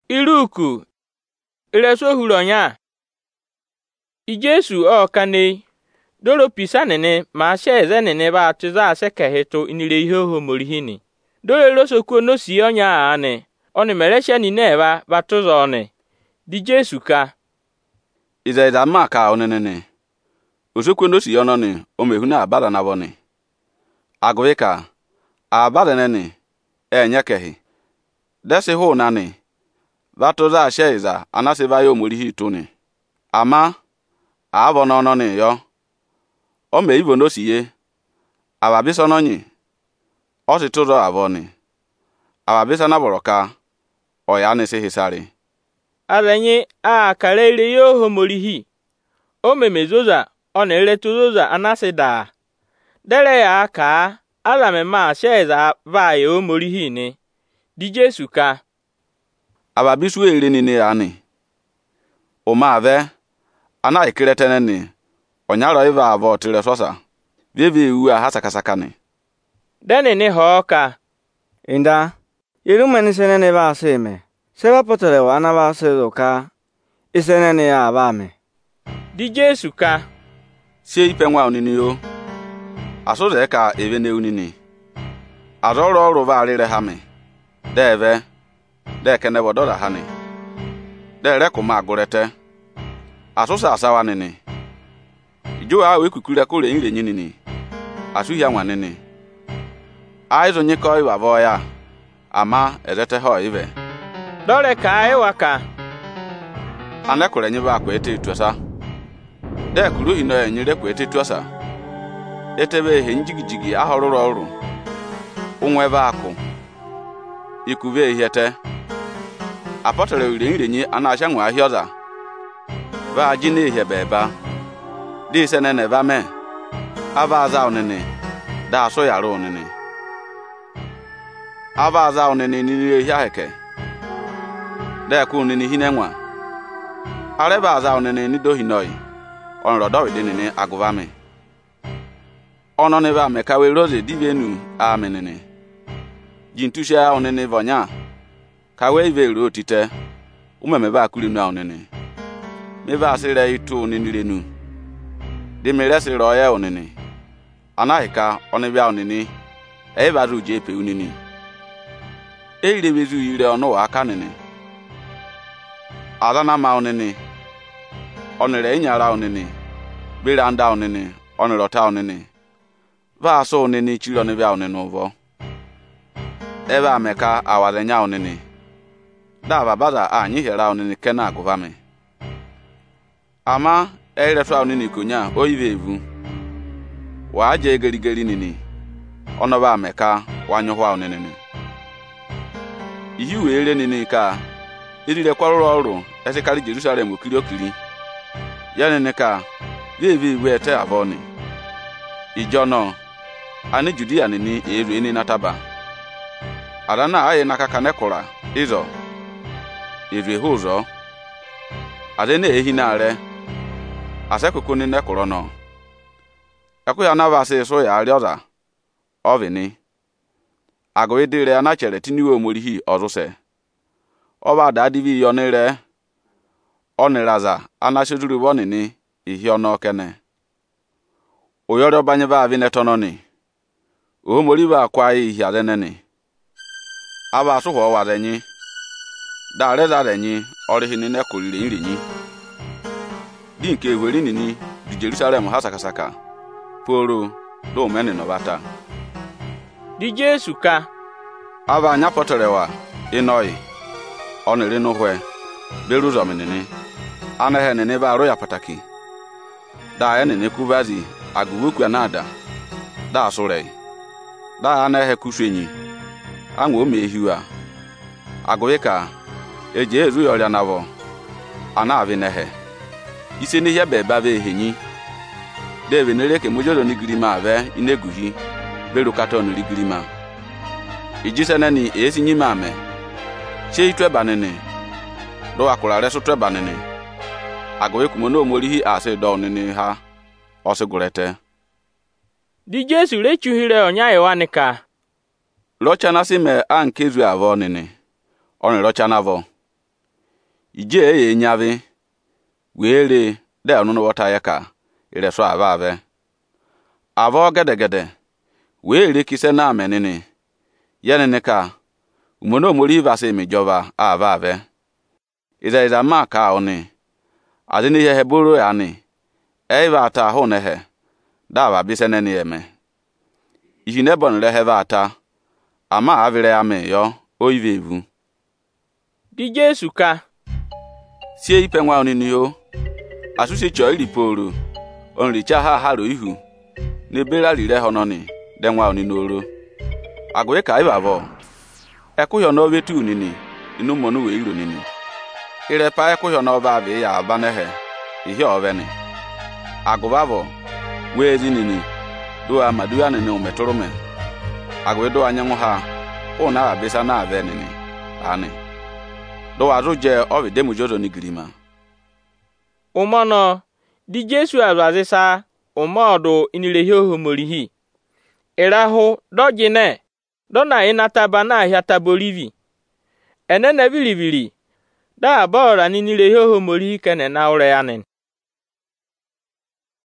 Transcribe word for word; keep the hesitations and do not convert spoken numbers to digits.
iruku ireso huronya ijesu okane doro pisa nene ma sheze nene ba tiza sekeheto inire ihe ohomorihini doro rosoku no si onya ane oni meresha ni neba batuzo one di Jesu ka iza iza maka onenene osoku no si onone o mehuna abada na bone agweka abada nene enyekehi desi hu nani batuza sheza anase bayo morihi tuni ama abo no no ni yo o me ibo no siye ababiso no nyi o si tuzo aboni ababisa na boroka o ya ni se hisari alenye a karele yo homorihi o memezoza o na eletuzoza anase da dere ya ka ala me ma sheza ba yo morihi ni di Jesu ka ababisu ere ni ni ani o ma ave ana ikiretene ni onyaro iva avo tire sosa vivi u a hasakasaka ni dene ni hoka inda yelumani senene ba seme seba potele wana ba sedoka isenene ya ba me di Jesu ka se ipe nwa onini yo asoze ka ebe ne unini azoro oru ba rire ha me deve de kene bodola ha ni de re kuma agurete asusa asawa nini ijo a we kukure ko re nre nyinini asu ya nwa nini aizo nyiko iwa vo ya ama ezete ho ive dole ka e waka ane kure nyi ba ko ete tuasa de kuru hino enyire ko ete tuasa etebe he njigijigi ahoruru oru unwe ba akụ ikuve ihete apotele ure nre nyi ana asha nwa ahioza va ji na ihe beba di senene va me ava aza onene da aso yara onene ava aza onene ni ihe heke da ku onene hinenwa areba aza onene ni do hinoi onro do we nene aguva me ono ne va me ka we rose divenu amenene jintusha onene vonya ka we ve ro tite umeme ba kuli nu onene me va sire itu ninirenu de me resi roye onene anahika onebia onene e ba ru je pe unini e ire bezu ire ono aka nene adana ma onene onere enyara onene beranda onene onere ota onene va so onene chiro ne bia onene uvo ebe ameka awarenya onene da babada anyi hera onene kena aguva me ama ere fra onene konya oyive evu wa aje gerigeri nini ono ba ameka wanyohwa onene ni ihi were nini ka irire kwaruru oru esekari Jerusalem okiri okiri ya nene ka vivi wete avoni ijono ani Judea nini eru eni nataba arana aye nakaka nekora izo eru ehuzo adene ehi nare asekoko ni nekoro no akuya na vase so ya arioza ovini ago idire anachere tiniwe omorihi ozuse oba dadivi yonire oniraza anasheduru bonini ihi ono kene oyoro banyeba avinetononi o moriba kwa ihi adeneni aba asuho wadenyi da reza denyi orihini ne kulire nrinyi di nke weri nini di Jerusalem hasakasaka poro do meni no bata di Jesu ka aba anya poterewa inoi onire no hwe beruzo menene anahe nene ba ro ya pataki da ene ne kuvazi aguwoku anada da asore da anahe kusenyi anwo mehiwa agoweka eje ezu yoria navo ana avinehe ise ne yebe ba ve henyi deve nere ke mojoro ni grima ave ineguhi beru katon ri grima ijise nani esi nyima ame che itwe banene do akura reso twe banene agoweku mono morihi ase do nene ha osegurete di Jesu rechuhire onya ewanika rocha na sime ankezu avo nene oni rocha navo ije ye nyavi were de onu wota ya ka ire so aba ave avo gede gede were kise na amenini yenene ka umono mori vase mi jova ava ave iza iza ma ka oni adini ye heburu yani eva ata ho ne he dava bisene ni eme ihine bon le heva ata ama avire ame yo oivevu Di Jesu ka sie ipe nwa oni ni o asuse cho iriporo onri cha ha haro ihu ne bera rire hononi de nwa oni noro agwe ka iba bo ekuyo no wetu nini inu monu we iro nini ire pa ekuyo no ba be ya ba ne he ihe oveni agwa bo we zinini do amadu ya nini umetoro me agwe do anyanwu ha ona abesa na ave nini ani do aroje ovi demu jodo ni grima umono di Jesu azazisa umodo inilehi ohomorihi irahu dojine dona inataba na ahịata bolivi enene vilivili da abora ninilehi ohomorihi kene na ure yanin